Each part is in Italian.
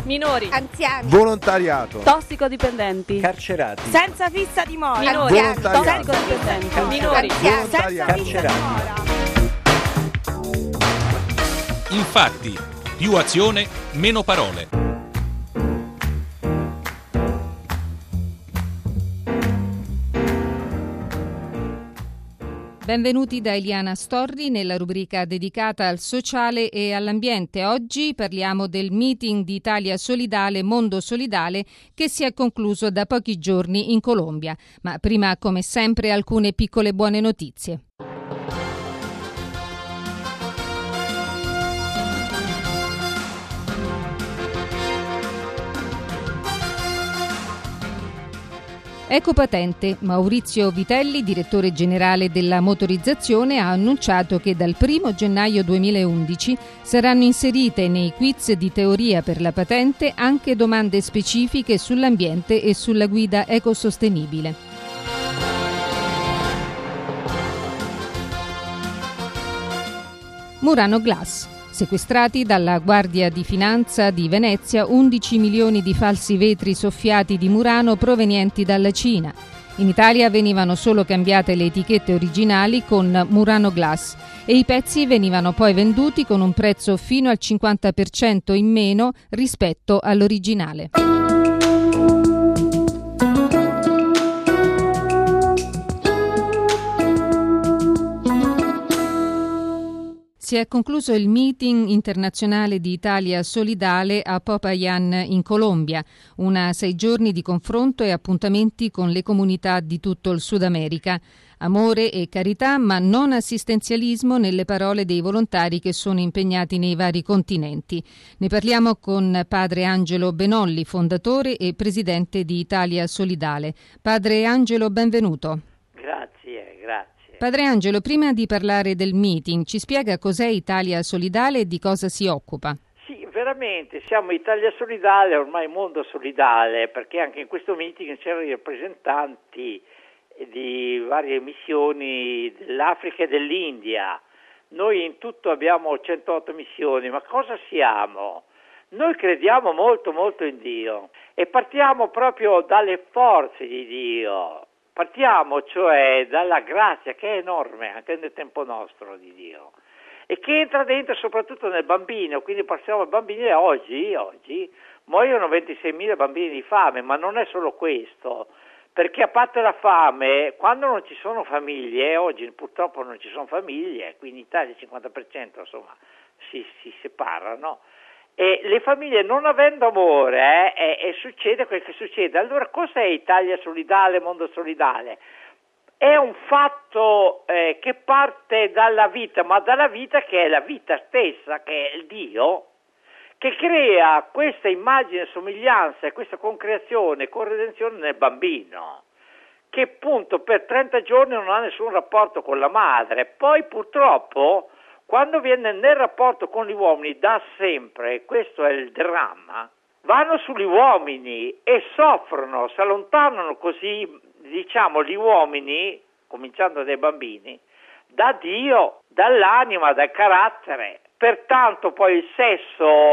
minori, anziani, volontariato, tossicodipendenti, carcerati, senza fissa dimora, minori, volontariato, tossicodipendenti, minori, anziani, senza fissa carcerati. dimora. Infatti, più azione, meno parole. Benvenuti da Eliana Storri nella rubrica dedicata al sociale e all'ambiente. Oggi parliamo del meeting di Italia Solidale Mondo Solidale che si è concluso da pochi giorni in Colombia. Ma prima, come sempre, alcune piccole buone notizie. Ecopatente. Maurizio Vitelli, direttore generale della motorizzazione, ha annunciato che dal 1 gennaio 2011 saranno inserite nei quiz di teoria per la patente anche domande specifiche sull'ambiente e sulla guida ecosostenibile. Murano Glass. Sequestrati dalla Guardia di Finanza di Venezia 11 milioni di falsi vetri soffiati di Murano provenienti dalla Cina. In Italia venivano solo cambiate le etichette originali con Murano Glass e i pezzi venivano poi venduti con un prezzo fino al 50% in meno rispetto all'originale. Si è concluso il meeting internazionale di Italia Solidale a Popayán in Colombia, 6 giorni di confronto e appuntamenti con le comunità di tutto il Sud America. Amore e carità, ma non assistenzialismo nelle parole dei volontari che sono impegnati nei vari continenti. Ne parliamo con padre Angelo Benolli, fondatore e presidente di Italia Solidale. Padre Angelo, benvenuto. Grazie. Padre Angelo, prima di parlare del meeting, ci spiega cos'è Italia Solidale e di cosa si occupa? Sì, veramente, siamo Italia Solidale, ormai mondo solidale, perché anche in questo meeting c'erano i rappresentanti di varie missioni dell'Africa e dell'India. Noi in tutto abbiamo 108 missioni, ma cosa siamo? Noi crediamo molto molto in Dio e partiamo proprio dalle forze di Dio. Partiamo cioè dalla grazia che è enorme anche nel tempo nostro di Dio e che entra dentro soprattutto nel bambino, quindi passiamo ai bambini e oggi muoiono 26.000 bambini di fame, ma non è solo questo, perché a parte la fame, quando non ci sono famiglie, oggi purtroppo non ci sono famiglie, quindi in Italia il 50% insomma si separano, e le famiglie non avendo amore e succede quel che succede. Allora cos'è Italia Solidale, Mondo Solidale? È un fatto che parte dalla vita, ma dalla vita che è la vita stessa, che è il Dio, che crea questa immagine e somiglianza e questa concreazione, corredenzione nel bambino, che appunto per 30 giorni non ha nessun rapporto con la madre, poi purtroppo quando viene nel rapporto con gli uomini da sempre, questo è il dramma, vanno sugli uomini e soffrono, si allontanano così, diciamo, gli uomini, cominciando dai bambini, da Dio, dall'anima, dal carattere. Pertanto poi il sesso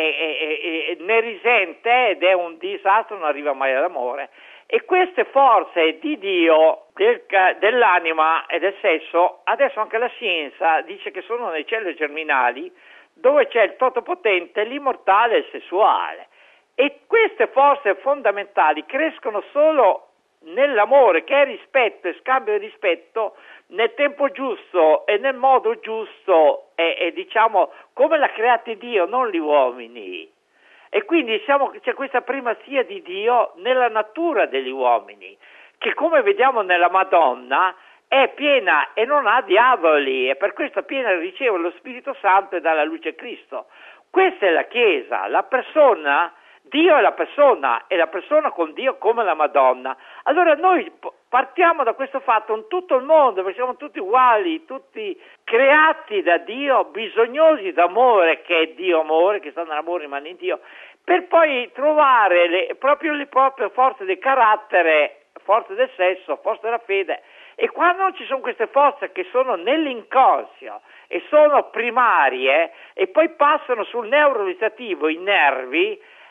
ne risente ed è un disastro, non arriva mai all'amore. E queste forze di Dio, dell'anima e del sesso, adesso anche la scienza dice che sono nelle cellule germinali dove c'è il totopotente, l'immortale e il sessuale. E queste forze fondamentali crescono solo nell'amore, che è rispetto e scambio di rispetto nel tempo giusto e nel modo giusto, e diciamo come l'ha creata Dio, non gli uomini. E quindi c'è questa primazia di Dio nella natura degli uomini, che come vediamo nella Madonna è piena e non ha diavoli, e per questo piena riceve lo Spirito Santo e dalla luce Cristo. Questa è la Chiesa, la persona, Dio è la persona, e la persona con Dio come la Madonna. Allora noi partiamo da questo fatto in tutto il mondo, perché siamo tutti uguali, tutti creati da Dio, bisognosi d'amore, che è Dio amore, che sta nell'amore rimane in Dio, per poi trovare le proprie forze del carattere, forze del sesso, forze della fede. E quando non ci sono queste forze che sono nell'inconscio e sono primarie e poi passano sul neurovegetativo, i nervi,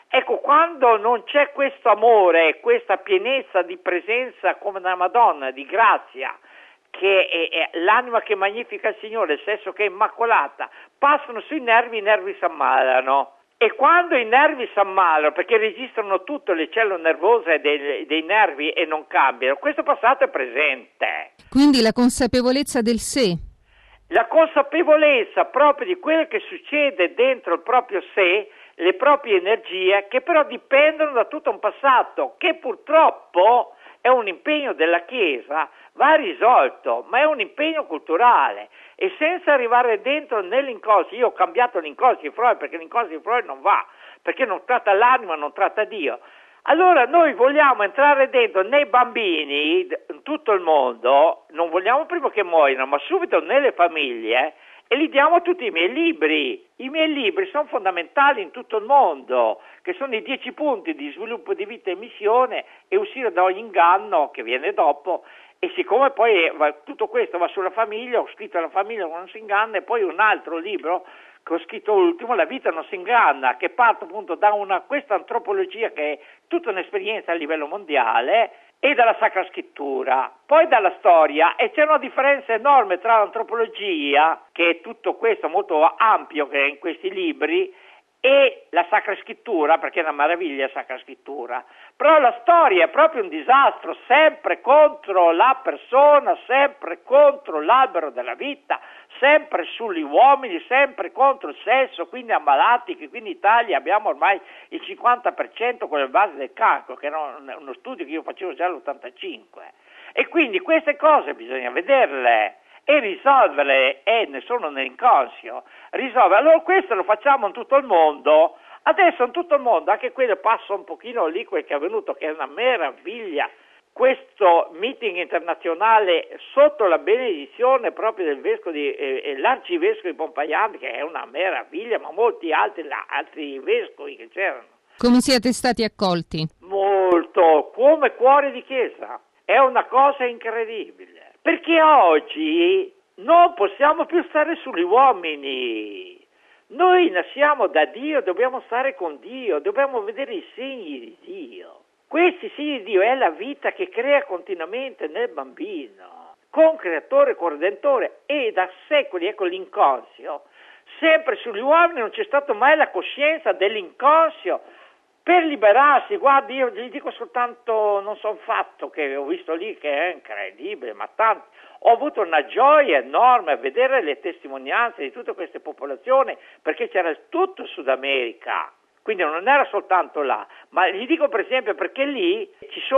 Ecco, quando non c'è questo amore, questa pienezza di presenza come nella Madonna, di grazia, che è l'anima che magnifica il Signore, il sesso che è immacolata, passano sui nervi, i nervi si ammalano. E quando i nervi si ammalano, perché registrano tutte le cellule nervose dei nervi e non cambiano, questo passato è presente. Quindi la consapevolezza del sé. La consapevolezza proprio di quello che succede dentro il proprio sé, le proprie energie, che però dipendono da tutto un passato, che purtroppo è un impegno della Chiesa, va risolto, ma è un impegno culturale, e senza arrivare dentro nell'inconscio. Io ho cambiato l'inconscio di Freud, perché l'inconscio di Freud non va, perché non tratta l'anima, non tratta Dio. Allora noi vogliamo entrare dentro nei bambini in tutto il mondo, non vogliamo prima che muoiano, ma subito nelle famiglie, e gli diamo tutti i miei libri. I miei libri sono fondamentali in tutto il mondo, che sono i 10 punti di sviluppo di vita e missione, e uscire da ogni inganno che viene dopo. E siccome poi tutto questo va sulla famiglia, ho scritto La famiglia non si inganna, e poi un altro libro che ho scritto ultimo, La vita non si inganna, che parte appunto da questa antropologia che è tutta un'esperienza a livello mondiale, e dalla Sacra Scrittura, poi dalla storia, e c'è una differenza enorme tra l'antropologia, che è tutto questo molto ampio che è in questi libri, e la Sacra Scrittura, perché è una meraviglia la Sacra Scrittura. Però la storia è proprio un disastro, sempre contro la persona, sempre contro l'albero della vita, sempre sugli uomini, sempre contro il sesso, quindi ammalati, che quindi in Italia abbiamo ormai il 50% con le basi del cancro, che era uno studio che io facevo già nell'85. E quindi queste cose bisogna vederle e risolverle, e ne sono nell'inconscio. Allora questo lo facciamo in tutto il mondo. Adesso in tutto il mondo, anche quello passa un pochino lì quel che è avvenuto, che è una meraviglia, questo meeting internazionale sotto la benedizione proprio del vescovo l'arcivescovo di Pompeian, che è una meraviglia, ma molti altri vescovi che c'erano. Come siete stati accolti? Molto, come cuore di chiesa. È una cosa incredibile, perché oggi non possiamo più stare sugli uomini. Noi nasciamo da Dio, dobbiamo stare con Dio, dobbiamo vedere i segni di Dio. Questi segni di Dio è la vita che crea continuamente nel bambino, con creatore, con redentore, e da secoli, ecco l'inconscio. Sempre sugli uomini non c'è stata mai la coscienza dell'inconscio per liberarsi. Guardi, io gli dico soltanto, non so un fatto che ho visto lì che è incredibile, ma tanti. Ho avuto una gioia enorme a vedere le testimonianze di tutte queste popolazioni, perché c'era tutto il Sud America, quindi non era soltanto là. Ma gli dico per esempio perché lì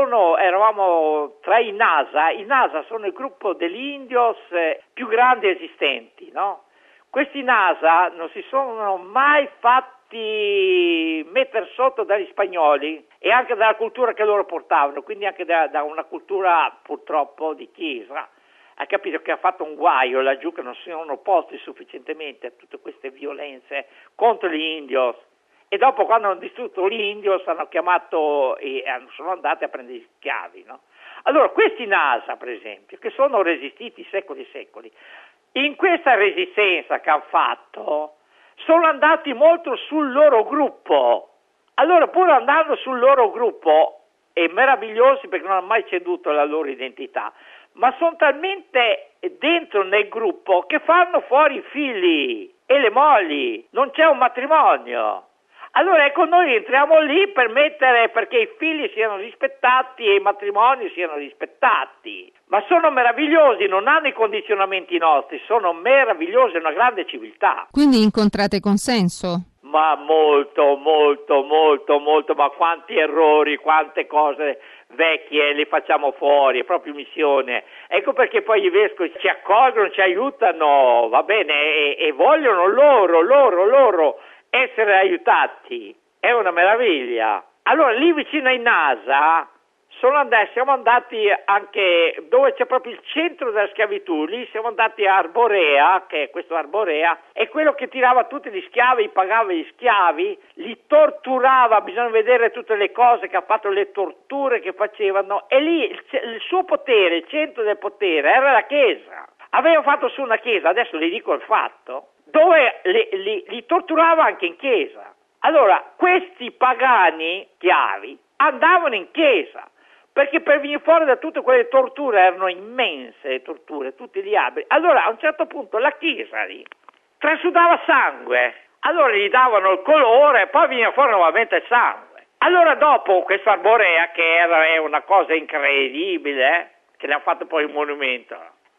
eravamo tra i NASA sono il gruppo degli indios più grandi esistenti, no? Questi NASA non si sono mai fatti mettere sotto dagli spagnoli, e anche dalla cultura che loro portavano, quindi anche da una cultura purtroppo di chiesa. Ha capito che ha fatto un guaio laggiù, che non si sono opposti sufficientemente a tutte queste violenze contro gli indios, e dopo, quando hanno distrutto gli indios, hanno chiamato e sono andati a prendere gli schiavi, no? Allora questi NASA, per esempio, che sono resistiti secoli e secoli, in questa resistenza che hanno fatto sono andati molto sul loro gruppo. Allora, pur andando sul loro gruppo, è meravigliosi perché non hanno mai ceduto la loro identità, ma sono talmente dentro nel gruppo che fanno fuori i figli e le mogli, non c'è un matrimonio. Allora ecco, noi entriamo lì perché i figli siano rispettati e i matrimoni siano rispettati. Ma sono meravigliosi, non hanno i condizionamenti nostri, sono meravigliosi, è una grande civiltà. Quindi incontrate consenso? Ma molto, ma quanti errori, quante cose vecchie li facciamo fuori, è proprio missione. Ecco perché poi i vescovi ci accolgono, ci aiutano, va bene, e vogliono loro essere aiutati. È una meraviglia. Allora lì vicino ai NASA siamo andati anche dove c'è proprio il centro della schiavitù. Lì siamo andati a Arborea, che è questo Arborea, è quello che tirava tutti gli schiavi, pagava gli schiavi, li torturava. Bisogna vedere tutte le cose che ha fatto, le torture che facevano, e lì il suo potere, il centro del potere era la Chiesa. Aveva fatto su una Chiesa, adesso vi dico il fatto, dove li torturava anche in Chiesa. Allora, questi pagani chiavi andavano in chiesa, perché per venire fuori da tutte quelle torture, erano immense torture, tutti gli alberi. Allora, a un certo punto la chiesa lì trasudava sangue, allora gli davano il colore e poi veniva fuori nuovamente il sangue. Allora dopo questa arborea, che è una cosa incredibile, che le ha fatto poi un monumento,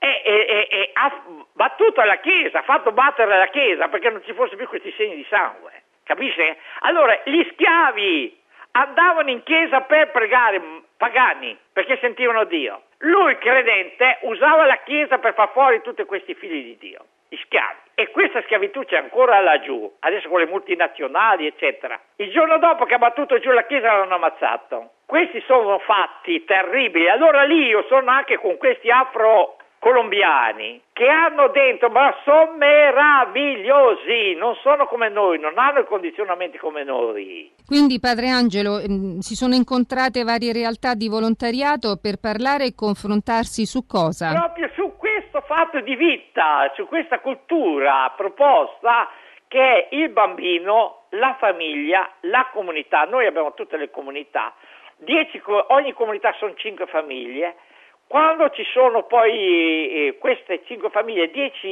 e ha battuto la chiesa, ha fatto battere la chiesa perché non ci fosse più questi segni di sangue, capisci? Allora gli schiavi andavano in chiesa per pregare, pagani, perché sentivano Dio. Lui, credente, usava la chiesa per far fuori tutti questi figli di Dio, gli schiavi. E questa schiavitù c'è ancora laggiù, adesso con le multinazionali, eccetera. Il giorno dopo che ha battuto giù la chiesa l'hanno ammazzato. Questi sono fatti terribili. Allora lì io sono anche con questi afro-colombiani che hanno dentro, ma sono meravigliosi, non sono come noi, non hanno i condizionamenti come noi. Quindi, Padre Angelo, si sono incontrate varie realtà di volontariato per parlare e confrontarsi su cosa? Proprio su questo fatto di vita, su questa cultura proposta che è il bambino, la famiglia, la comunità. Noi abbiamo tutte le comunità, ogni comunità sono 5 famiglie. Quando ci sono poi queste 5 famiglie,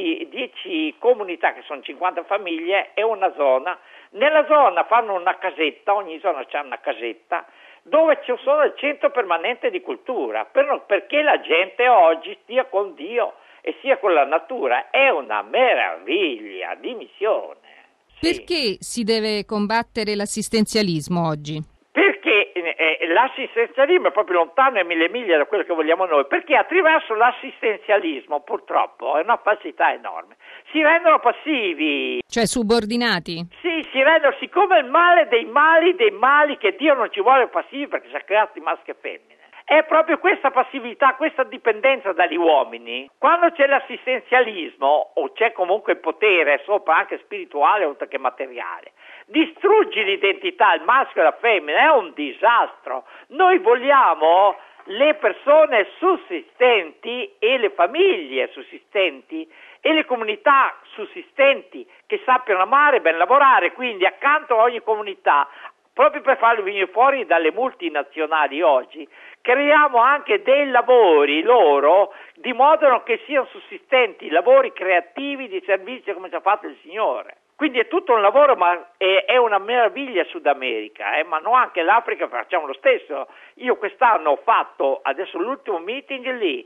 10 comunità che sono 50 famiglie e una zona, nella zona fanno una casetta, ogni zona c'ha una casetta, dove ci sono il centro permanente di cultura, perché la gente oggi stia con Dio e sia con la natura. È una meraviglia di missione. Sì. Perché si deve combattere l'assistenzialismo oggi? Perché l'assistenzialismo è proprio lontano e 1000 miglia da quello che vogliamo noi, perché attraverso l'assistenzialismo purtroppo è una falsità enorme, si rendono passivi, cioè subordinati. Sì, si rendono, siccome il male dei mali che Dio non ci vuole passivi perché ci ha creati maschi e femmine. È proprio questa passività, questa dipendenza dagli uomini. Quando c'è l'assistenzialismo o c'è comunque il potere sopra anche spirituale oltre che materiale, distruggi l'identità, il maschio e la femmina, è un disastro. Noi vogliamo le persone sussistenti e le famiglie sussistenti e le comunità sussistenti che sappiano amare e ben lavorare, quindi accanto a ogni comunità, proprio per farli venire fuori dalle multinazionali oggi, creiamo anche dei lavori loro di modo che siano sussistenti, lavori creativi di servizio come ci ha fatto il Signore. Quindi è tutto un lavoro, ma è una meraviglia Sud America, ma no, anche l'Africa facciamo lo stesso. Io quest'anno ho fatto adesso l'ultimo meeting lì,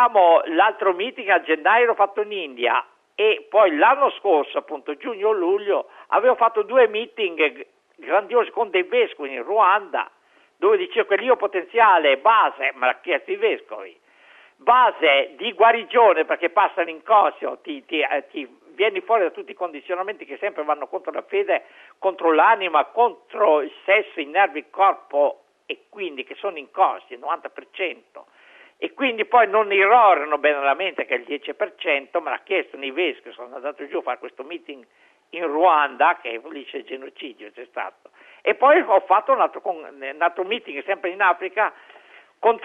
l'altro meeting a gennaio l'ho fatto in India e poi l'anno scorso, appunto giugno-luglio, avevo fatto 2 meeting grandiosi con dei vescovi in Ruanda, dove dicevo che l'io potenziale base, me l'ha chiesto i vescovi, base di guarigione perché passano in cosio, ti vieni fuori da tutti i condizionamenti che sempre vanno contro la fede, contro l'anima, contro il sesso, i nervi, il corpo, e quindi che sono inconsci, il 90%, e quindi poi non irrorano bene la mente che è il 10%, me l'ha chiesto nei vescovi, sono andato giù a fare questo meeting in Ruanda, che lì c'è genocidio, c'è stato, e poi ho fatto un altro meeting sempre in Africa con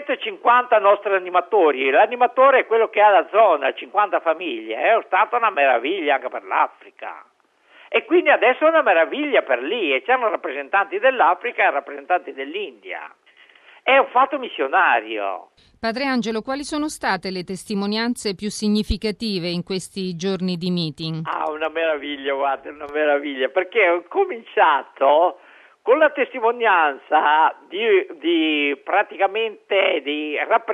350 nostri animatori. L'animatore è quello che ha la zona, 50 famiglie, è stata una meraviglia anche per l'Africa. E quindi adesso è una meraviglia per lì, e c'erano rappresentanti dell'Africa e rappresentanti dell'India. È un fatto missionario. Padre Angelo, quali sono state le testimonianze più significative in questi giorni di meeting? Una meraviglia, guarda, una meraviglia, perché ho cominciato con la testimonianza di praticamente di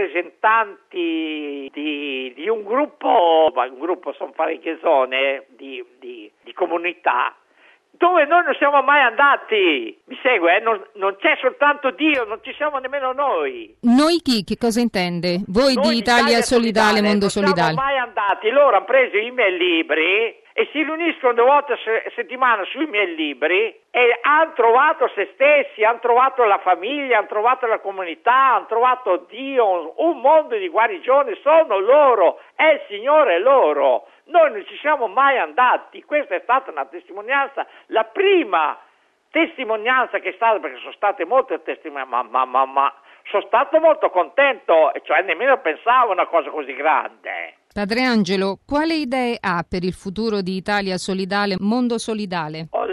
rappresentanti di un gruppo sono parecchie zone di comunità, dove noi non siamo mai andati. Mi segue? Non c'è soltanto Dio, non ci siamo nemmeno noi. Noi chi? Che cosa intende? Voi di Italia Solidale, Mondo Solidale. Non siamo mai andati. Loro hanno preso i miei libri e si riuniscono 2 volte a settimana sui miei libri e hanno trovato se stessi, hanno trovato la famiglia, hanno trovato la comunità, hanno trovato Dio, un mondo di guarigione. Sono loro, è il Signore loro. Noi non ci siamo mai andati. Questa è stata una testimonianza, la prima testimonianza che è stata, perché sono state molte testimonianze, ma sono stato molto contento, cioè nemmeno pensavo a una cosa così grande. Padre Angelo, quale idee ha per il futuro di Italia Solidale, Mondo Solidale? Ho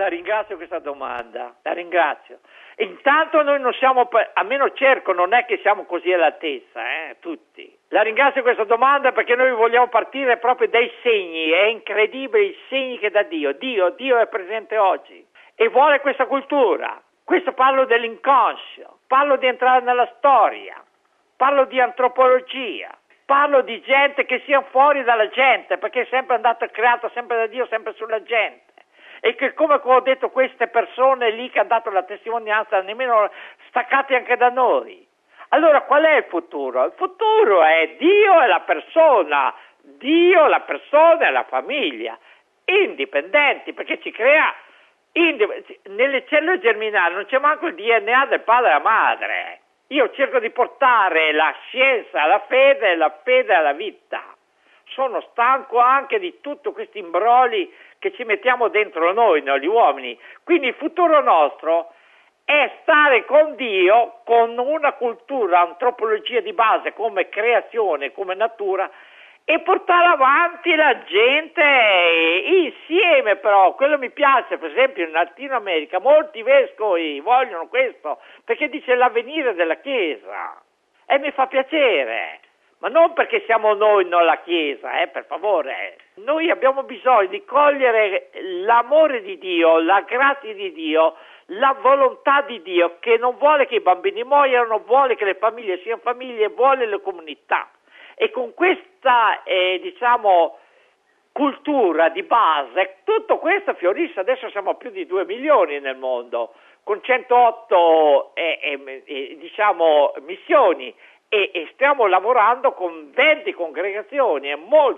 la ringrazio questa domanda, la ringrazio. Intanto noi non siamo, almeno cerco, non è che siamo così all'altezza, tutti. La ringrazio questa domanda perché noi vogliamo partire proprio dai segni, è incredibile i segni che dà Dio. Dio è presente oggi e vuole questa cultura. Questo parlo dell'inconscio, parlo di entrare nella storia, parlo di antropologia, parlo di gente che sia fuori dalla gente, perché è sempre andata creata sempre da Dio, sempre sulla gente. E che, come ho detto, queste persone lì che hanno dato la testimonianza nemmeno staccate anche da noi. Allora qual è il futuro? Il futuro è Dio e la persona, Dio, la persona e la famiglia, indipendenti, perché ci crea nelle cellule germinali non c'è manco il DNA del padre e la madre. Io cerco di portare la scienza alla fede e la fede alla vita. Sono stanco anche di tutti questi imbrogli che ci mettiamo dentro noi gli uomini. Quindi il futuro nostro è stare con Dio, con una cultura, antropologia di base come creazione, come natura, e portare avanti la gente insieme. Però quello mi piace, per esempio in Latino America molti vescovi vogliono questo perché dice l'avvenire della Chiesa e mi fa piacere, ma non perché siamo noi, non la Chiesa, per favore. Noi abbiamo bisogno di cogliere l'amore di Dio, la grazia di Dio, la volontà di Dio, che non vuole che i bambini muoiano, non vuole che le famiglie siano famiglie, vuole le comunità. E con questa, cultura di base, tutto questo fiorisce. Adesso siamo a più di 2 milioni nel mondo, con 108 missioni, e stiamo lavorando con 20 congregazioni e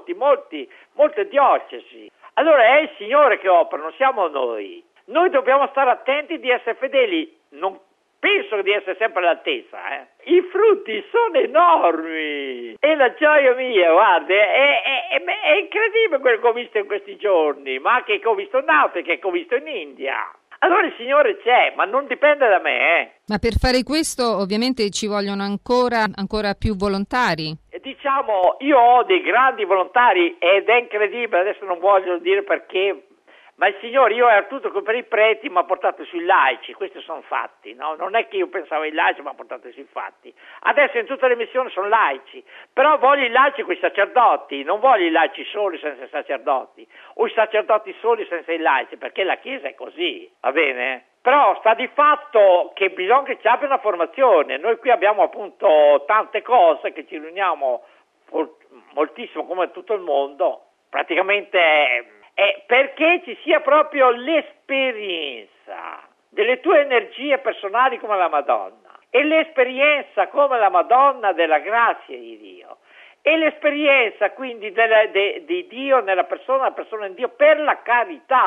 molte diocesi. Allora è il Signore che opera, non siamo noi. Noi dobbiamo stare attenti di essere fedeli, non penso di essere sempre all'altezza. I frutti sono enormi e la gioia mia, guarda, è incredibile quello che ho visto in questi giorni, ma anche che ho visto in Africa, che ho visto in India. Allora il Signore c'è, ma non dipende da me. Ma per fare questo ovviamente ci vogliono ancora più volontari. Io ho dei grandi volontari ed è incredibile, adesso non voglio dire perché, ma il Signore, io ero tutto per i preti, mi ha portato sui laici, questi sono fatti, no? Non è che io pensavo ai laici, mi ha portato sui fatti. Adesso in tutte le missioni sono laici, però voglio i laici con i sacerdoti, non voglio i laici soli senza i sacerdoti, o i sacerdoti soli senza i laici, perché la Chiesa è così, va bene? Però sta di fatto che bisogna che ci abbia una formazione. Noi qui abbiamo appunto tante cose che ci riuniamo moltissimo come tutto il mondo, praticamente perché ci sia proprio l'esperienza delle tue energie personali come la Madonna, e l'esperienza come la Madonna della grazia di Dio, e l'esperienza quindi di Dio nella persona, la persona in Dio, per la carità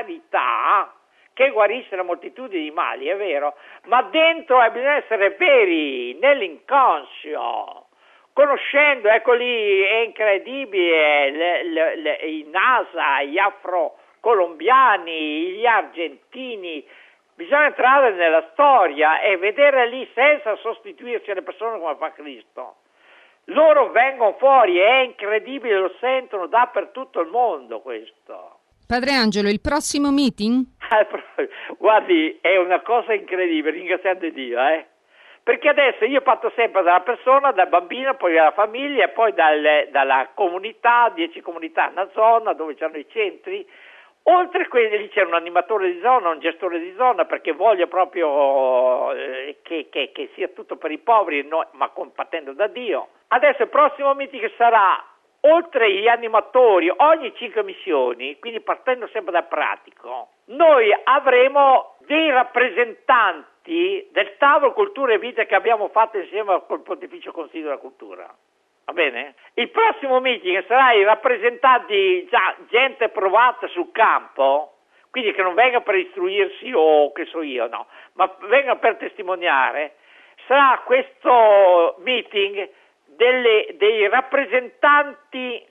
che guarisce la moltitudine di mali, è vero, ma dentro bisogna essere veri nell'inconscio, conoscendo, ecco lì è incredibile, i NASA, gli afro-colombiani, gli argentini, bisogna entrare nella storia e vedere lì senza sostituirsi alle persone come fa Cristo. Loro vengono fuori, è incredibile, lo sentono dappertutto il mondo questo. Padre Angelo, il prossimo meeting? Guardi, è una cosa incredibile, ringraziando Dio, perché adesso io parto sempre dalla persona, dal bambino, poi dalla famiglia e poi dalla comunità, 10 comunità, una zona dove c'hanno i centri. Oltre a quelli lì c'è un animatore di zona, un gestore di zona, perché voglio proprio che sia tutto per i poveri, ma partendo da Dio. Adesso il prossimo meeting sarà, oltre gli animatori, ogni 5 missioni, quindi partendo sempre dal pratico, noi avremo dei rappresentanti del tavolo cultura e vita che abbiamo fatto insieme col Pontificio Consiglio della Cultura. Va bene? Il prossimo meeting sarà i rappresentanti, già gente provata sul campo, quindi che non venga per istruirsi o che so io, no, ma venga per testimoniare. Sarà questo meeting dei rappresentanti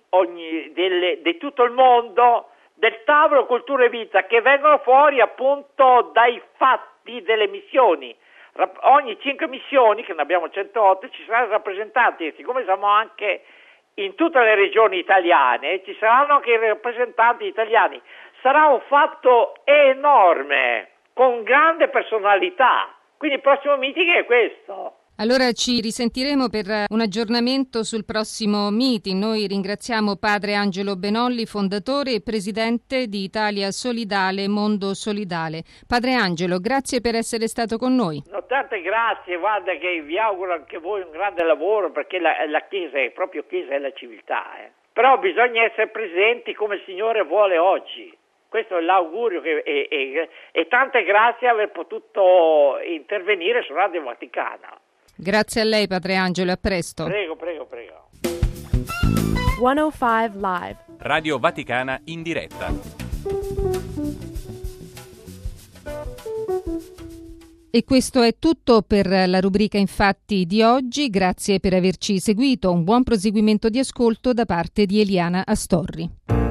di tutto il mondo del tavolo cultura e vita, che vengono fuori appunto dai fatti delle missioni. Ogni 5 missioni, che ne abbiamo 108, ci saranno rappresentanti, e siccome siamo anche in tutte le regioni italiane ci saranno anche i rappresentanti italiani. Sarà un fatto enorme, con grande personalità. Quindi il prossimo meeting è questo. Allora ci risentiremo per un aggiornamento sul prossimo meeting. Noi ringraziamo padre Angelo Benolli, fondatore e presidente di Italia Solidale, Mondo Solidale. Padre Angelo, grazie per essere stato con noi. No, tante grazie, guarda che vi auguro anche voi un grande lavoro, perché la Chiesa è proprio Chiesa e la civiltà. Però bisogna essere presenti come il Signore vuole oggi. Questo è l'augurio e tante grazie per aver potuto intervenire su Radio Vaticana. Grazie a lei, padre Angelo, a presto. Prego. 105 Live. Radio Vaticana in diretta. E questo è tutto per la rubrica Infatti di oggi. Grazie per averci seguito. Un buon proseguimento di ascolto da parte di Eliana Astorri.